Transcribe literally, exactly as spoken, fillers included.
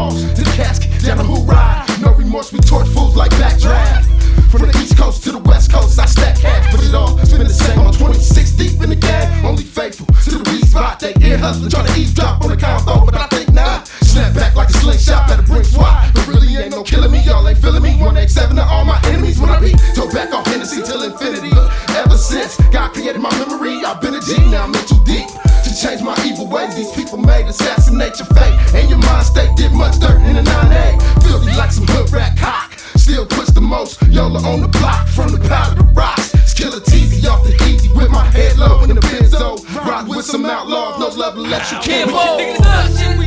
balls to the casket, down the who ride. No remorse, we torch fools like backdraft. From the east coast to the west coast, I stack cash, but it all spin the same on twenty-six deep in the game. Only faithful to the weak spot, they ear hustling, trying to eavesdrop on the combo, but I think not. Snap back like a slingshot, better bring swat. But really ain't no killing me, y'all ain't feeling me. one eight seven to all my enemies when I be toe back off Hennessy till infinity. Look, ever since God created my memory, I've been a G, now I'm in too deep to change my evil ways. These people made assassinate your fate, and your mind state did much dirt in a nine A. Filthy like some hood rat cock, still push the most. YOLO on the block, from the powder to rocks. Skilla teasy off the easy with my head low in the benzo. Ride with some outlaws, no love to let you kill.